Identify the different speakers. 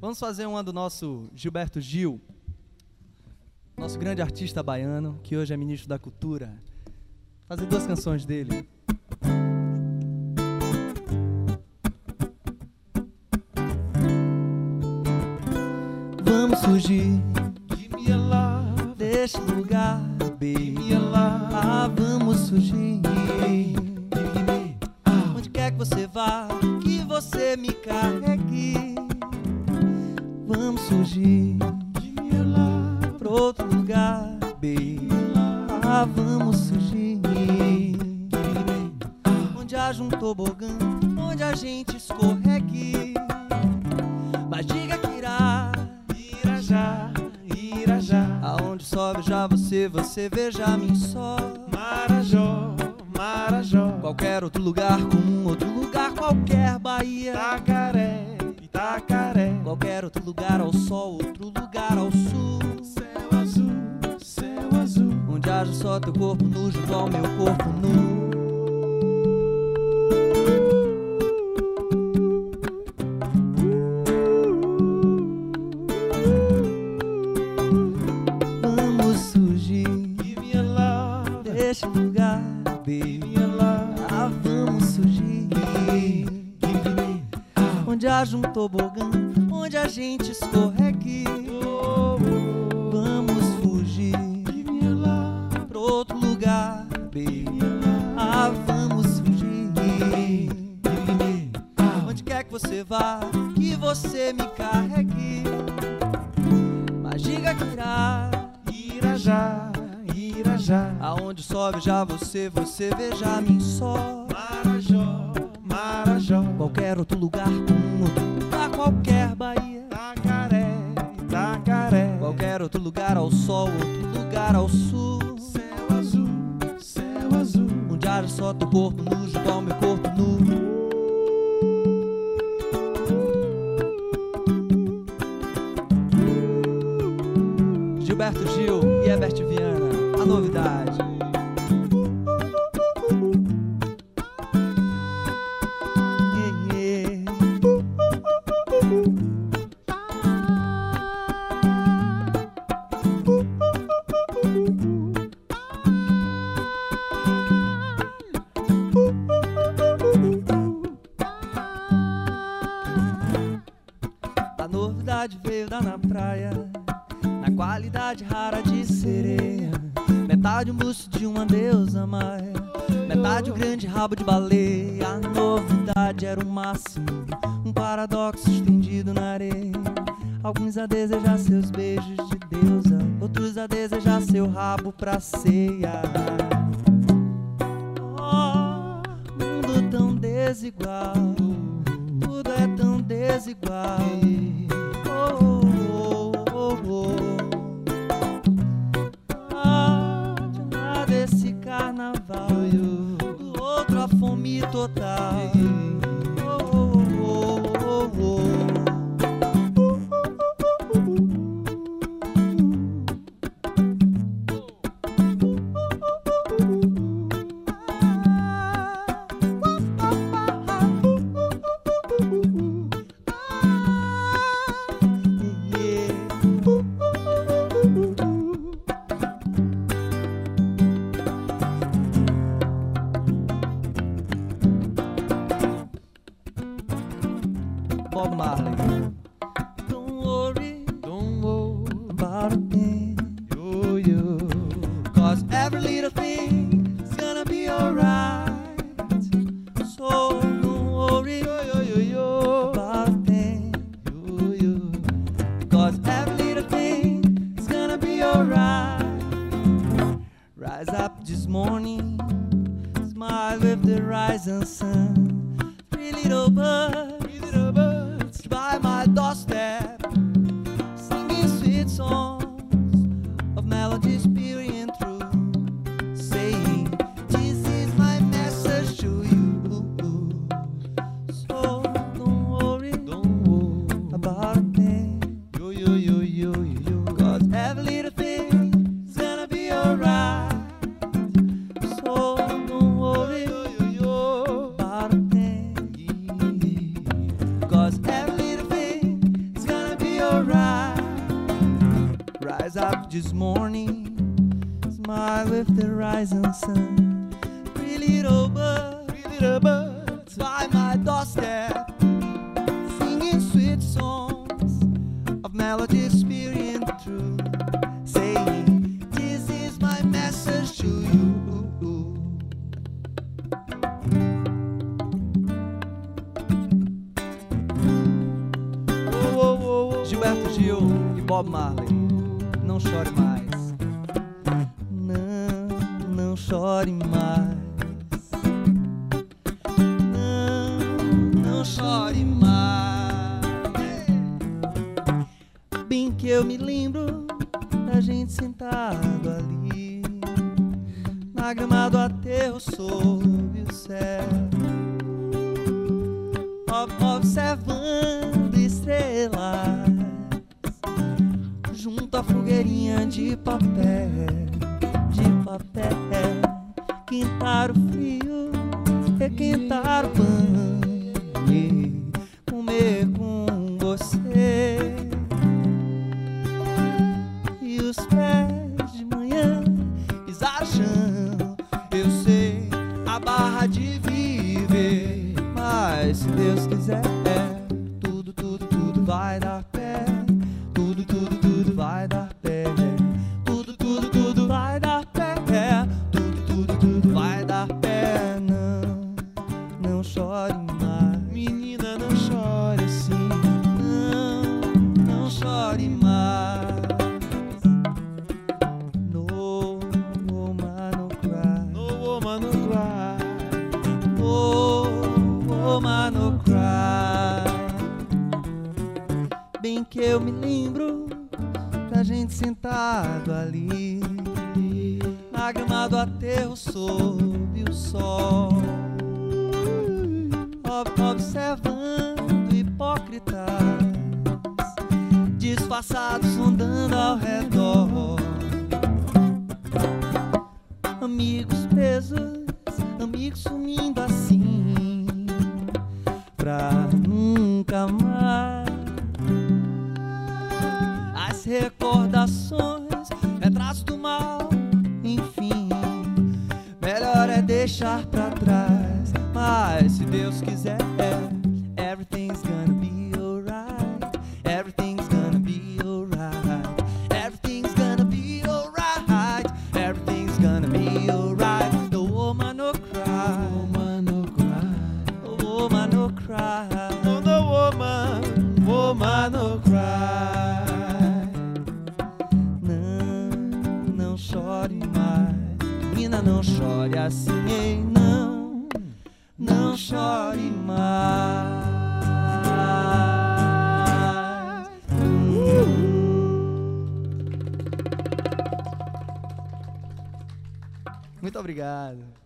Speaker 1: Vamos fazer uma do nosso Gilberto Gil, nosso grande artista baiano, que hoje é ministro da Cultura. Fazer duas canções dele. Vamos fugir deste lugar, baby. Vamos fugir. Onde quer que você vá, que você me carregue. Vamos fugir pra outro lugar, baby. Vamos fugir. Onde haja um tobogã, onde a gente escorregue. Mas diga que irá já, aonde só veja você, você veja mim só.
Speaker 2: Marajó, Marajó,
Speaker 1: qualquer outro lugar comum, outro lugar qualquer, Bahia,
Speaker 2: Itacaré, Itacaré,
Speaker 1: qualquer outro lugar ao sol, outro lugar ao sul.
Speaker 2: Céu azul, céu azul,
Speaker 1: onde haja só teu corpo nu junto ao meu corpo nu. Vamos fugir deste lugar, baby. Vamos fugir. Onde haja um tobogã, onde a gente escorregue. Vamos fugir pra outro lugar, baby. Vamos fugir. Onde quer que você vá, que você me carregue. Mas diga que irá
Speaker 2: já,
Speaker 1: aonde só veja você, você veja mim só.
Speaker 2: Marajó, Marajó,
Speaker 1: qualquer outro lugar comum, outro lugar qualquer, Bahia,
Speaker 2: Itacaré, Itacaré,
Speaker 1: qualquer outro lugar ao sol, outro lugar ao sul.
Speaker 2: Céu azul,
Speaker 1: onde haja só teu corpo nu junto ao meu corpo nu. Gilberto Gil e Herbert Viana, a novidade. A novidade veio da na praia, na qualidade rara de sereia. Metade o busto de uma deusa maia, metade o grande rabo de baleia. A novidade era o máximo, um paradoxo estendido na areia. Alguns a desejar seus beijos de deusa, outros a desejar seu rabo pra ceia. Oh, mundo tão desigual, tudo é tão desigual. De um lado esse carnaval, do outro a fome total. Bob Marley. Don't worry about a thing, yo. 'Cause every little thing is gonna be alright. So don't worry about a thing, yo. 'Cause every little thing is gonna be alright. Rise up this morning, smile with the rising sun. Three little birds by my doorstep, singing sweet songs of melodies pure and true, saying, this is my message to you. So don't worry about a thing, yo. 'Cause every little thing is gonna be alright. So don't worry about a thing, 'cause every little thing is gonna be rise up this morning, smile with the rising sun. Three little birds by my doorstep, singing sweet songs of melody experience through, saying, this is my message to you. Gilberto Gil e Bob Marley, não chore mais. Não chore mais. Não chore mais. Bem que eu me lembro da gente sentado ali, na grama do aterro sob o céu, observando estrelas junto à fogueirinha de papel, quentar o frio, requentar o banho, comer com você. E os pés de manhã pisar o chão, eu sei a barra de viver, mas se Deus quiser, tudo vai dar pé, tudo vai dar pé, tudo vai dar pé, tudo vai dar pé. Não chore mais,
Speaker 2: Menina, não chore assim.
Speaker 1: não chore mais. No woman no cry,
Speaker 2: No woman no cry.
Speaker 1: no woman no cry. Bem que eu me lembro da gente sentado ali, na grama do aterro sob o sol, observando hipócritas disfarçados sondando ao redor. Amigos presos, amigos sumindo assim, pra nunca mais. As recordações, retratos do mal, enfim, melhor é deixar pra trás. Mas se Deus quiser, everything's gonna be alright. Everything's gonna be alright. Everything's gonna be alright. Everything's gonna be alright. The woman no cry,
Speaker 2: Woman no cry.
Speaker 1: the woman no cry.
Speaker 2: No, the woman no cry.
Speaker 1: Não chore mais, menina, não chore assim, ei, não chore mais. Muito obrigado.